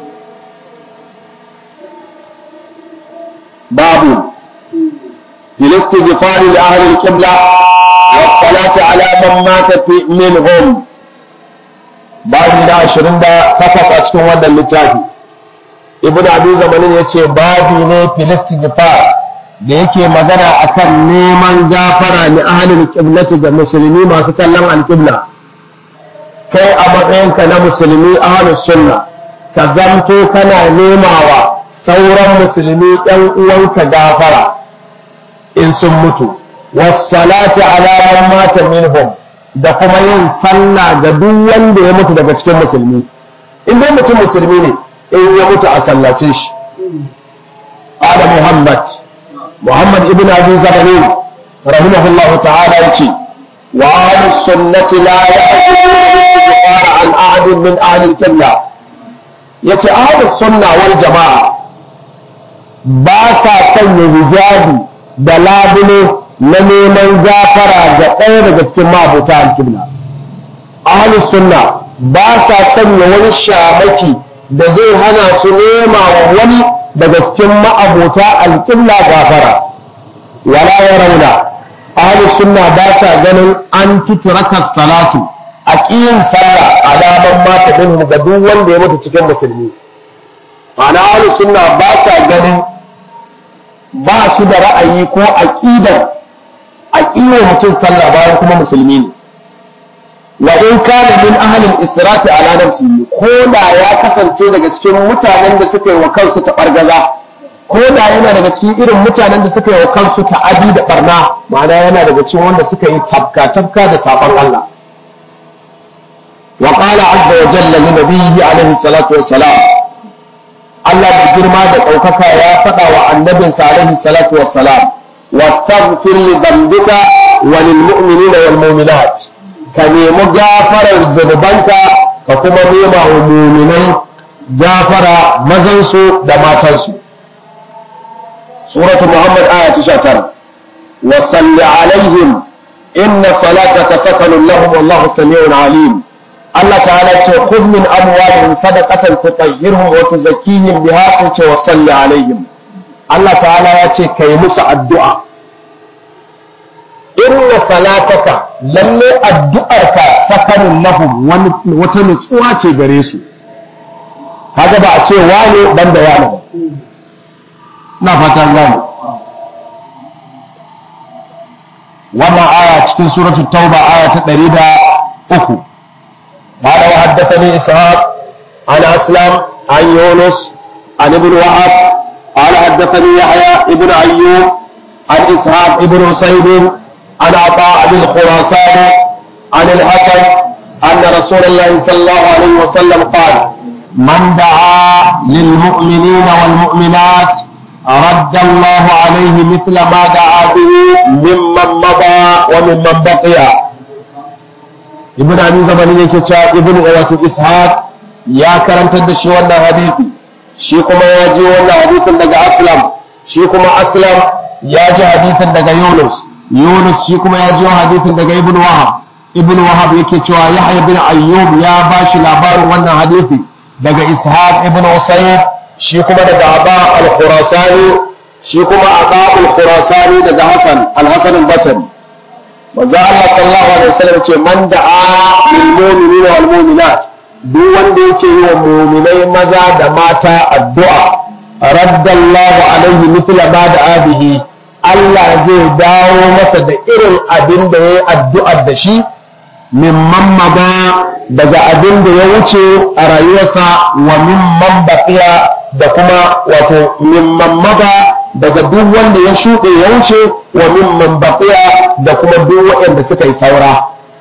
babu الاستغفار لأهل القبلة والصلاة على من مات منهم babu da 28 a cikin wannan littafi ibnu abi zamanin yace babu ne filistigfar da yake magana akan neman gafara ni ahlul qiblati ga musulmi masu kallon alqibla kai a matsayinka na musulmi ahlus sunna ka zanto kana nemawa sauran musulmi ɗan uwanka gafara in sun mutu wassalati ala man mata minhum da kuma yin sallah ga duk wanda ya mutu daga cikin musulmi in dai mutum musulmi ne in ya mutu a sallace shi ala muhammad ibn abi zabanin rahimahullahu ta'ala yace wa ahlus sunnati la ya'khuduna al-istighfar an ahad min ahli al-qibla yace ahlus sunna wal jama'a ba sa sanya hijabi da labule na neman gafara ga ɗaya daga cikin ma'abuta al-qibla ahlus sunna ba sa sanya wani shamaki da zai hana su nema wa wani daga cikin ma'abuta al-qibla gafara wala yarawna ahlus sunna ba sa ganin an tutraka salatu a kiyin sallah alaman mata din ga duk wanda ya mutu cikin musulmi ana ahlus sunna ba sa ganin ba su da ra'ayi ko aqidar aqiwa mutum sallah bayan kuma musulmi ne wa in kana min ahli al-israfi ala nafsihi ko da ya kasance daga cikin mutanen da suka yi wa kansu tabargaza ko da yana daga cikin irin mutanen da suka yi wa kansu ta'adi da barna ma'ana yana daga cikin wanda suka yi tafka da safan Allah wa qala azza wa jalla li nabiyyi alaihi salatu wassalam Allah da girma da ɗaukaka ya faɗa wa annabinsa alaihi salatu wassalam wastaghfir li dhanbika wa lil mu'minina wal mu'minat ka nemi gafarar zunubanka ka kuma nema wa mu'minai gafara mazansu da matansu suratu muhammad aya 19 wa salli alaihim inna salataka sakanun lahum wallahu sami'un alim Allah ta'ala ce khudh min amwalihim sadaqatan tutahhirhum wa tuzakkihim biha sai wa salli alaihim Allah ta'ala ya ce kai musu addu'a inna salataka lalle addu'arka sakanun lahum wata nutsuwa ce gare su kaga ba a ce wane banda wane ba na fatan gane wannan aya cikin suratul tauba aya ta 103 قال وحدثني إسحاق عن أسلم عن يونس عن ابن وهب قال حدثني يحيى ابن أيوب عن إسحاق ابن سعيد عن عطاء بن خراسان عن الحسن أن رسول الله صلى الله عليه وسلم قال من دعا للمؤمنين والمؤمنات رد الله عليه مثل ما دعا به ممن مضى وممن بقي ibn abi zabani yake cewa ibn wato ishaq ya karantar da shi wannan hadisi shi kuma ya ji wannan hadisin daga aslam shi kuma aslam ya ji hadisin daga yunus shi kuma ya ji hadisin daga ibn wahab yake cewa yahya ibn ayyub ya ba shi labarin wannan hadisi daga ishaq ibn usayd shi kuma daga aba al-khurasani shi kuma aba al-khurasani daga hasan al-basri manzo Allah sallallahu alaihi wasallam ce man da'a lil mu'minina wal mu'minat duk wanda yake yi wa mu'minai maza da mata addu'a raddallahu alaihi mithla ma da'a bihi Allah zai dawo masa da irin abin da yayi addu'ar da shi mimman maga daga abin da ya wuce a rayuwarsa wa mimman baqiya da kuma wato mimman maga daga duk wanda ya shuɗe ya wuce wa mimman baqiya da kuma duk waɗanda suka yi saura.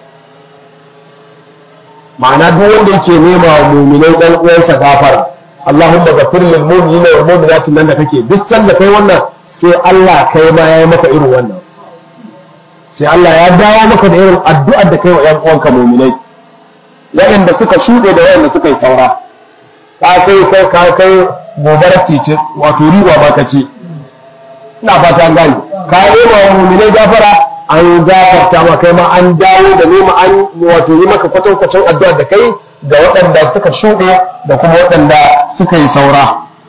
ma'ana duk wanda yake nema wa mu'minai dan uwansa gafara Allahumma ghafir lil mu'minina wal mu'minati nan da kake duk sanda kai wannan sai Allah kai ma yayi maka irin wannan, sai Allah ya dawo maka da irin addu'ar da kai wa ƴan uwanka mu'minai waɗanda suka shuɗe da waɗanda suka yi saura. ka kai gobarar titi wato riba ma ka ce, ina fata an gani ka nema wa mu'minai gafara an gafarta ma kai ma an dawo da nema an wato yi maka kwatankwacin addu'ar da kai ga waɗanda suka shuɗe da kuma waɗanda suka yi saura.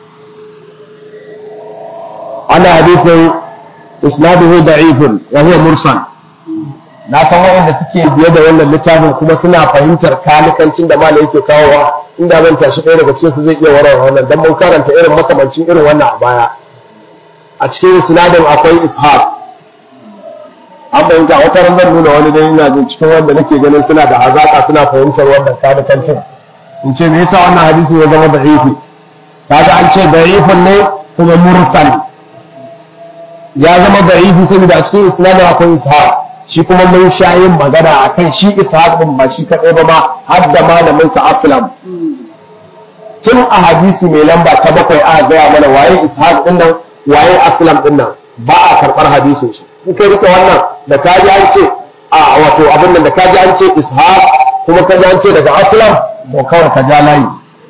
ana hadisin isnaduhu da'ifun wa huwa mursal. na san waɗanda suke biye da wannan littafin kuma suna fahimtar kalikancin da malai yake kawowa, inda zan tashi ɗaya daga cikin su zai iya warware wannan dan mun karanta irin makamancin irin wannan a baya. a cikin isnadin akwai ishaq, an fahimta wata ran zan nuna wani dai ina jin cikin wanda nake ganin suna da hazaka suna fahimtar wannan kalikancin in ce me yasa wannan hadisin ya zama da'ifi. kaga an ce da'ifun ne kuma mursal, ya zama da'ifi saboda a cikin isnadin akwai ishaq, shi kuma mun sha yin magana akan shi ishaq din ba shi kadai ba ma har da malamin sa aslam. tun a hadisi mai lamba ta 7 a gaya mana waye ishaq din nan waye aslam din nan, ba a karbar hadisin shi. in kai rike wannan da kaji an ce a wato abin nan da kaji an ce ishaq kuma kaji an ce daga aslam to kawai ka ja layi.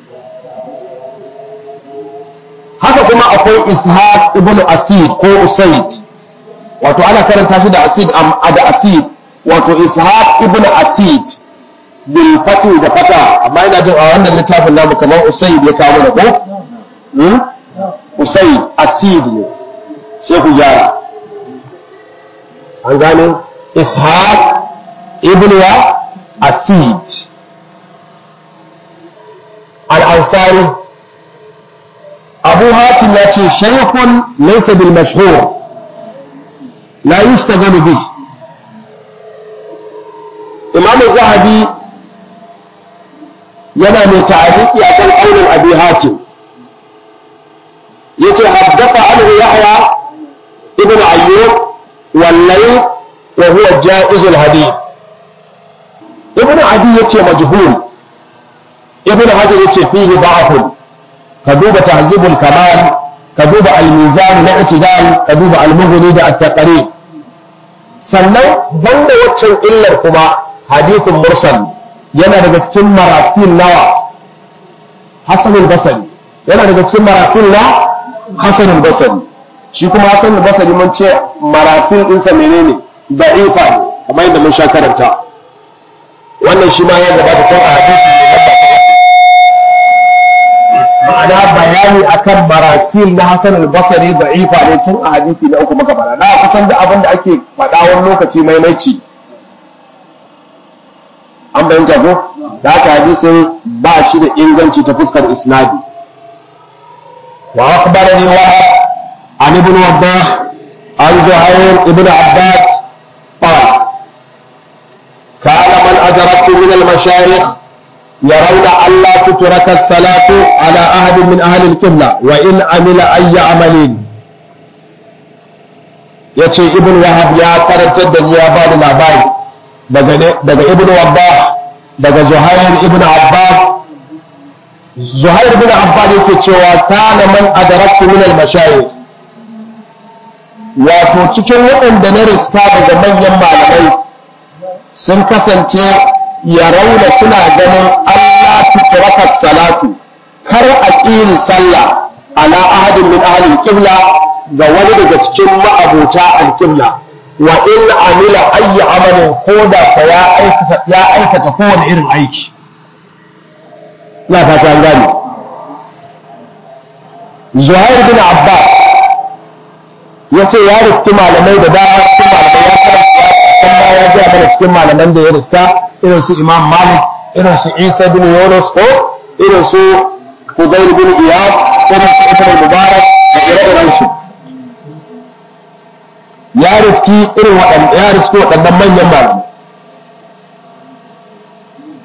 haka kuma akwai ishaq ibnu asid ko usaid, wato ana karanta shi da asid da asid, wato ishaq ibnu asid bil fati da fata, amma ina jin a wannan littafin namu kamar usaid ya kawo da ko usaid asid ne, sai ku gyara an gane ishaq ibnu asid al-ansari. abu hatim ya ce shaykhun laysa bil mashhur la yustaghalu bih. imam az-zahabi yana mai ta'aliki akan qaulin abi hatim yace haddatha anhu yahya ibn ayyub wal-layth wa huwa jaiz al-hadith. ibn adi yace majhul, ibn hajar yace fihi da'afun. ka duba tahzibul kamal, ka duba al-mizan na i'tidal, ka duba al-mughni da at-taqrib. sannan banda waccan illar kuma hadithun mursal yana daga cikin marasil nawa Hasan al-Basri, yana daga cikin marasil na Hasan al-Basri. shi kuma Hasan al-Basri mun ce marasil ɗinsa menene da'ifa ne kamar yadda mun sha karanta. wannan shi ma ya gabata tun a hadisi ma'ana bayani akan marasil na Hasan al-Basri da'ifa ne tun a hadisi na uku muka fara. na kusan da abin da ake faɗa wani lokaci maimaici an bayyana ko da haka hadisin ba shi da inganci ta fuskar isnadi. wa akhbarani Wahab an ibn Wadah an Zuhair ibn Abbad qala kana man adraktu min al-mashayikh يرون ألا تترك الصلاة على أحد من أهل القبلة وإن عمل أي عمل. yace ibn wahab ya karantar da ya ba da labari daga ibn wabbah daga zuhair ibn abbad. zuhair ibn abbad yake cewa kana man adaraktu min al-mashayikh, wato cikin waɗanda na riska daga manyan malamai sun kasance ya rauna suna ganin Allah tutraka salatu, kar a ƙiri sallah ala ahadin min ahli al-qibla ga wani daga cikin ma'abuta al-qibla wa in amila ayyi amalin ko da fa ya aikata kowane irin aiki. ina fata an gane. Zuhair bin Abbas yace ya riski malamai da dama cikin malamai ya karanta kuma ya ga mana cikin malaman da ya riska irin su Imam Malik, irin su Isa bin Yunus ko irin su Hudayr bin Iyad, irin su Ibn Mubarak da ire-iren su. ya riski waɗannan manyan malamai.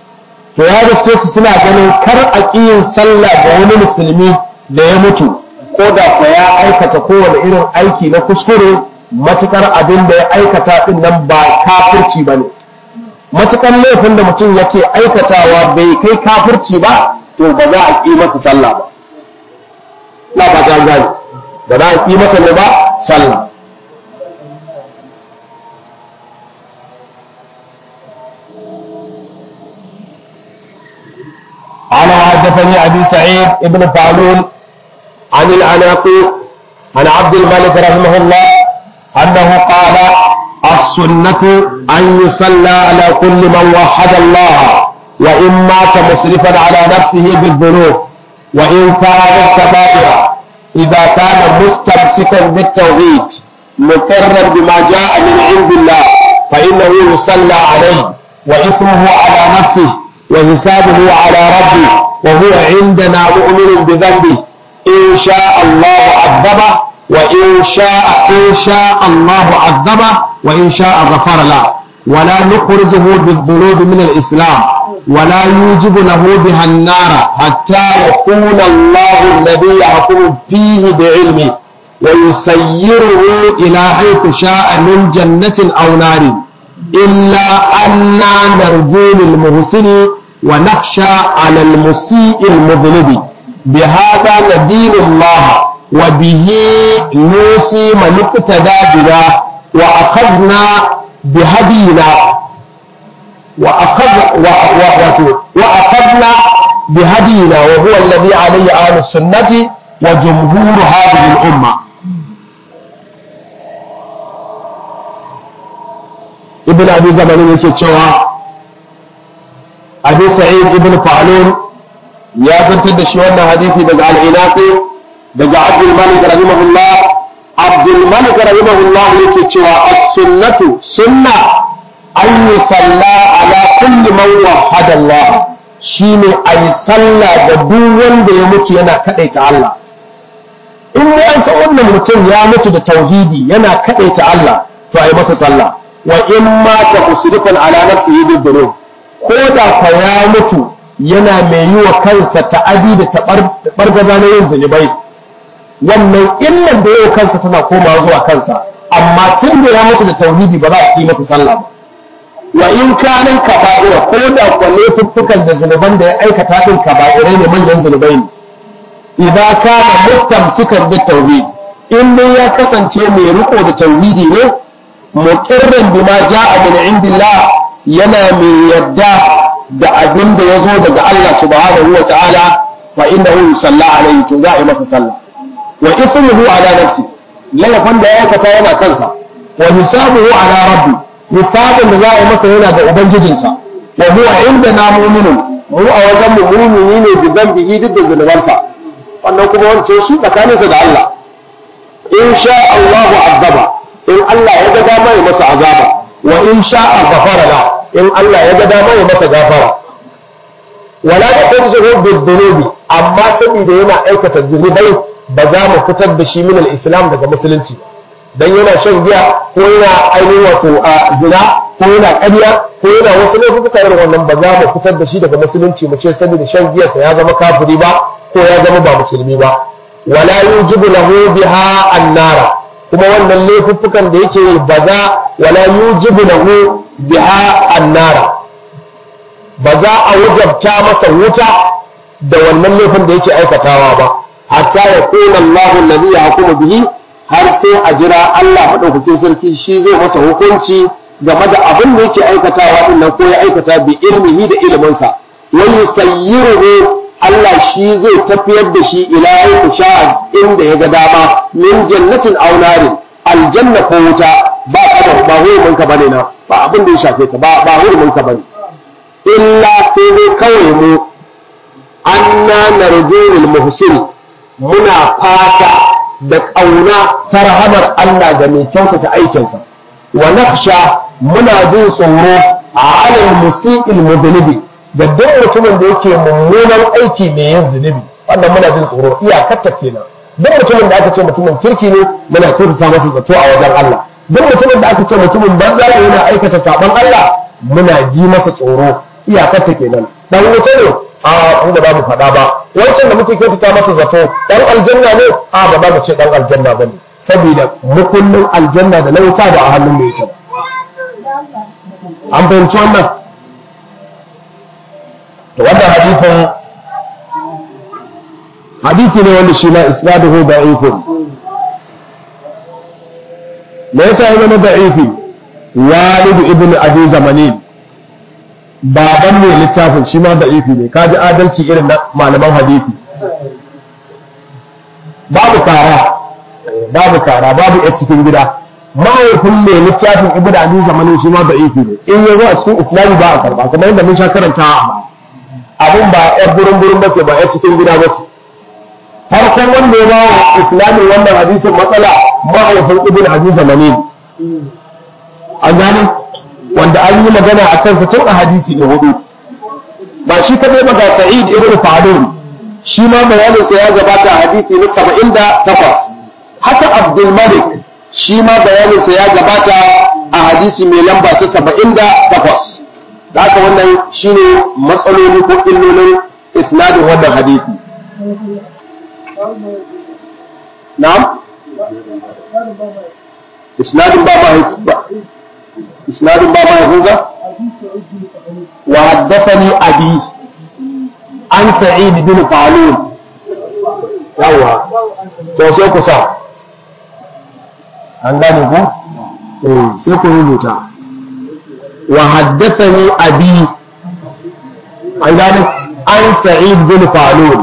to ya riske su suna ganin kar a yin sallah ga wani musulmi da ya mutu ko da ko ya aikata kowane irin aiki na kuskure matukar abin da ya aikata din nan ba kafirci bane matukar laifin da mutum yake aikatawa bai kai kafirci ba to ba za a yi masa sallah ba la ba ta gani ba za a yi masa ne ba sallah. قال حدثني أبي سعيد ابن فعلون عن العناقي عن عبد الملك رحمه الله أنه قال السنة أن يصلى على كل من وحد الله وإن مات مسرفا على نفسه بالذنوب وإن كان كبائرا إذا كان مستمسكا بالتوحيد مقرا بما جاء من عند الله فإنه يصلى عليه وإثمه على نفسه وحسابه على ربه وهو عندنا مؤمن بذنبه إن شاء الله عذبه وإن شاء الله عذبه وإن شاء غفر له ولا نخرجه بالذنوب من الإسلام ولا يوجب له بها النار حتى يكون الله الذي يحكم فيه بعلمه ويسيره إلى حيث شاء من جنة أو نار إلا أننا نرجو للمحسن ونخشى على المسيء المذنب بهذا ندين الله وبه نوصي من اقتدى بنا وأخذنا بهدينا وأخذنا بهدينا وهو الذي عليه أهل السنة وجمهور هذه الأمة. ابن أبي زمان يكتشوى أبي سعيد ابن فعلون يا زنتد شوانا حديثي دقاء العناقي دقاء عبد الملك رحمه الله عبد الملك رحمه الله يكتشوى السنة سنة أن يصلى على كل من وحد الله شيني أي صلى بدون بيموت ينا كأيت الله إن أنت أن المتن يا مت بالتوحيدي ينا كأيت الله فأي مس صلى وإن مات مسرفا على نفسه بالذنوب كودا فيا مت ينا ميو كنسا تعدي تبرغزا na yin zunubai wannan illan da yau kansa tana komawa zuwa kansa amma tun da ya mutu da tauhidi ba za a yi masa sallah ba wa in kanin kaba'ira ko da kwalle fuffukan da zunuban da ya aikata din kaba'irai ne manyan zunubai ne idan kana mustamsikan da tauhid in dai ya kasance mai riko da tauhidi ne muqirran bima ja'a min indillah yana mai yadda da abin da yazo daga Allah subhanahu wa ta'ala fa innahu yusalla alayhi to za a yi masa sallah wa ithmuhu ala nafsi laifin da ya aikata yana kansa wa hisabuhu ala rabbi hisabin da za a yi masa yana da ubangijinsa wa huwa indana mu'minun mu a wajen mu mu'mini ne bi zambihi duk da zunubansa wannan kuma wancan shi tsakaninsa da Allah in sha Allahu azaba in Allah ya ga dama ya masa azaba wa in sha'a ghafara la in Allah ya ga dama ya masa gafara wala takhrujuhu bidh-dhunubi amma saboda yana aikata zunubai ba za mu fitar da shi min al-islam daga musulunci dan yana shan giya ko yana ainihin wato a zina ko yana ƙarya ko yana wasu laifuka irin wannan ba za mu fitar da shi daga musulunci mu ce saboda shan giyarsa ya zama kafiri ba ko ya zama ba musulmi ba wala yujibu lahu biha an-nara kuma wannan laifukan da yake ba za wala yujibu lahu biha an-nara ba za a wajabta masa wuta da wannan laifin da yake aikatawa ba hatta ya kuna Allahu alladhi yahkumu bihi har sai a jira Allah madaukakin sarki shi zai masa hukunci game da abin da yake aikatawa din nan ko ya aikata bi ilmihi da iliminsa wa yusayyiruhu Allah shi zai tafiyar da shi ila ayyuka sha'a inda ya ga dama min jannatin aw narin aljanna ko wuta ba ka ba hurumin ka bane na ba abin da ya shafe ka ba hurumin ka bane illa sai dai kawai mu anna narjul muhsin muna fata da ƙauna ta rahamar Allah da mai kyautata aikinsa wa nakhsha muna jin tsoro a alal musii'il mudhnibi da duk mutumin da yake mummunan aiki mai yin zunubi wannan muna jin tsoro iyakar ta kenan duk mutumin da aka ce mutumin kirki ne muna kyautata masa zato a wajen Allah duk mutumin da aka ce mutumin banza ne yana aikata saban Allah muna ji masa tsoro iyakar ta kenan dan wuta ne a inda ba mu faɗa ba, wancan da muke kyautata masa zato dan aljanna ne, a ba za mu ce dan aljanna bane, saboda mukullin aljanna da na wuta ba a hannun mai ita. An fahimci wannan? To wannan hadisi ne wanda shi na isnaduhu da'ifun. Me yasa ya zama da'ifi? Walidu ibn abi zamanin, baban ne littafin shi ma da'ifi ne. Kaji adalci irin na malaman hadisi. Babu kara babu ya cikin gida. Mahaifin ne littafin ibn abi zamanin shi ma da'ifi ne. In yazo a cikin islami ba a karba, kamar yadda mun sha karanta abin ba ya burin bace, ba ya cikin gida bace. Farkon wanda ya bawa islamin wannan hadisin matsala mahaifin ibn abi zamanin. An gane wanda an yi magana a kansa tun a hadisi da hudu. Ba shi kadai ba, ga Sa'id ibn Fadun shi ma bayaninsa ya gabata a hadisi na 78. Haka Abdul Malik shi ma bayaninsa ya gabata a hadisi mai lamba ta 78. Da haka wannan shine matsaloli ko illolin isnadin wannan hadisi. Na'am? Isnadin ba mahaifinsa? Wa haddathani abi an Sa'id bin Falun. Yawa, to sai ku sa. An gane ku? Sai ku rubuta. Wa haddathani abi an gane an Sa'id bin Falun.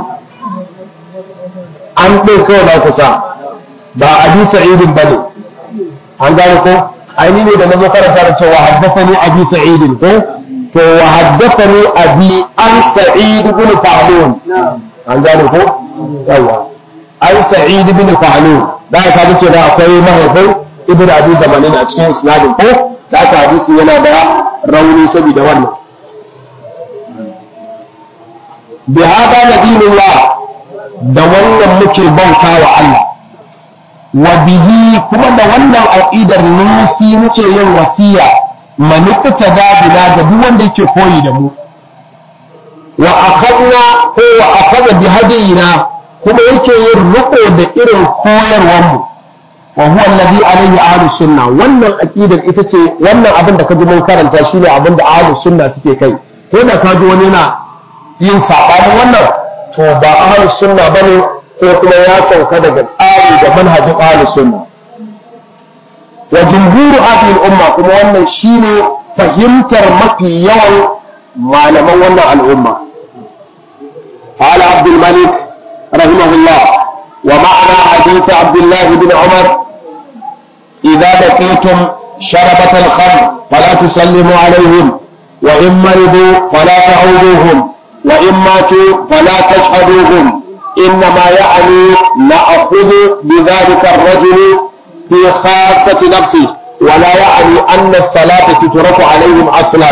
An ɗauka na kusa ba abi Sa'idin bane. An gane ko? Aini ne da na zo karanta da cewa haddathani abi Sa'idin ko? To wa haddathani abi an Sa'id bin Falun. An gane ko? Yawa. An Sa'id bin Falun. Da aka dace da akwai mahaifin Ibn Abi Zamanin a cikin isnadin ko? Da aka hadisi yana da rauni saboda wannan. Bi hada nabiyullah, da wannan muke bauta wa Allah. Wa bihi, kuma da wannan aqidar nusi muke yin wasiya manuqta dabila ga duk wanda yake koyi da mu. Wa akhadna ko wa akhadha bi hadina, kuma yake yin riko da irin koyarwar mu. Wa huwa alladhi alayhi ahlus sunna, wannan aqidar ita ce wannan abin da kaji mun karanta shine abin da ahlus sunna suke kai. Ko da kaji wani na yin sabanin wannan, to ba ahlus sunna bane, ko kuma ya sauka daga tsari da manhajin ahlus sunna. Wa jumhuru ahli al-umma, kuma wannan shine fahimtar mafi yawan malaman wannan al'umma. Qala Abdul Malik rahimahullah, wa ma'ana hadith Abdullah ibn Umar, idza laqitum sharabat al-khamr fala tusallimu alayhim wa in maridu fala ta'uduhum وإن ماتوا فلا تشهدوهم إنما يعني نأخذ بذلك الرجل في خاصة نفسه ولا يعني أن الصلاة تترك عليهم أصلا.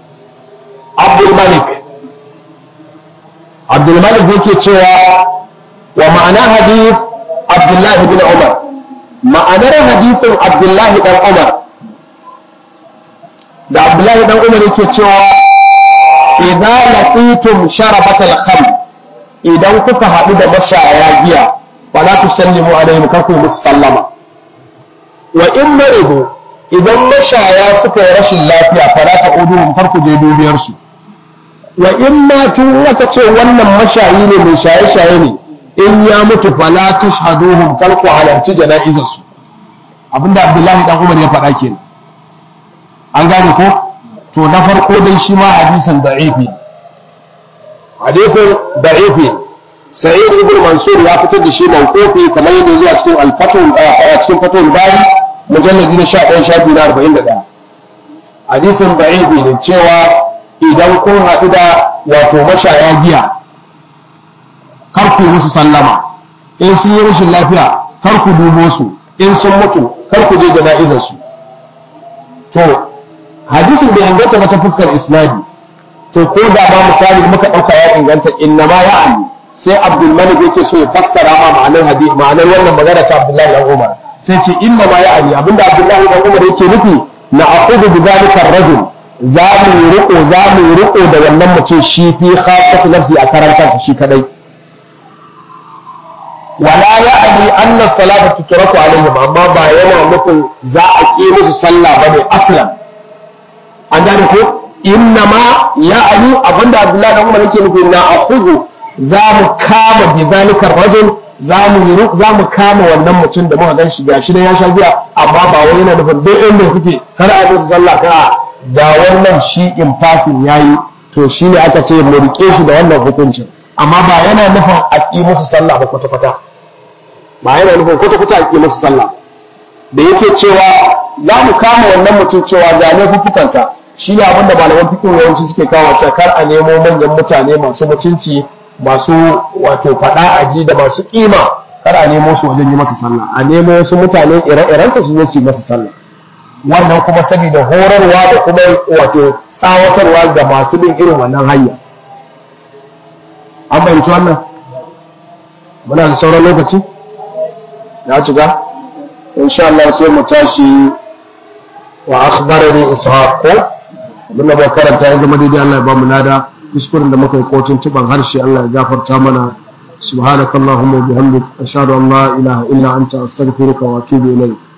عبد الملك يكي تشوى ومعنى حديث عبد الله بن عمر، معنى حديث عبد الله بن عمر ده عبد الله بن عمر يكي تشوى idza laqitum sharabatal khamr, idan kuka haɗu da mashaya giya fala tusallimu alaihim, kar ku musu sallama. Wa in maridu, idan mashaya suka yi rashin lafiya fala ta'uduhum, kar ku je dubiyar su. Wa in matu, aka ce wannan mashayi ne mai shaye-shaye ne, in ya mutu fala tashhaduhum, kar ku halarci jana'izar su. Abinda Abdullahi dan Umar ya faɗa kenan. An gane ko? To na farko dai shi ma hadisin da'ifi. Sa'id ibn Mansur ya fitar da shi mawqufi kamar yadda zuwa cikin Fathul Bari mujalladi na 11 shafi na 41. Hadisin da'ifi ne cewa idan kun haɗu da wato mashaya giya kar ku musu sallama, in sun yi rashin lafiya kar ku dubo su, in sun mutu kar ku je jana'izar su. To hadisin bai inganta ba ta fuskar isnadi, to ko da ma misali muka dauka ya inganta, inna ma ya'ani, sai Abdul Malik yake so ya fassara ma ma'anar hadisi, ma'anar wannan magana ta Abdullahi dan Umar, sai ce inna ma ya'ani, abinda Abdullahi dan Umar yake nufi na aqudu bi zalika ar-rajul, za mu riko da wannan mutum shi fi khassati nafsi a karan kansa shi kadai wala ya'ni anna salata tutraku alaihim amma ba yana nufin za a ƙi musu sallah bane aslan an gane ko inna ma ya'ni abinda Abdullahi dan Umar yake nufi na akhudhu za mu kama bi zalika rajul za mu kama wannan mutum da muka gan shi gashi ya sha giya amma ba wai yana nufin duk inda suke kar a musu sallah ka da wannan shi in fasin yayi to shine aka ce mu rike shi da wannan hukuncin amma ba yana nufin a ƙi musu sallah ba kwata-kwata ba yana nufin kwata-kwata a ƙi musu sallah da yake cewa za mu kama wannan mutum cewa ga ne fufukansa shi ne abinda malaman fikin yawanci suke kawo cewa kar a nemo manyan mutane masu mutunci masu wato faɗa aji da masu ƙima kar a nemo su wajen yi masa sallah a nemo wasu mutane ire-irensa su zo su yi masa sallah wannan kuma saboda horarwa da kuma wato tsawatarwa ga masu bin irin wannan hanya an bayyana wannan muna da sauran lokaci ya ci ga insha Allah sai mu tashi wa akhbarani ishaq ko abinda ba karanta ya zama daidai Allah ya ba mu nada kuskuren da muka yi kotun tuban harshe Allah ya gafarta mana subhanakallahumma wa bihamdika ashhadu an la ilaha illa anta astaghfiruka wa atubu ilayk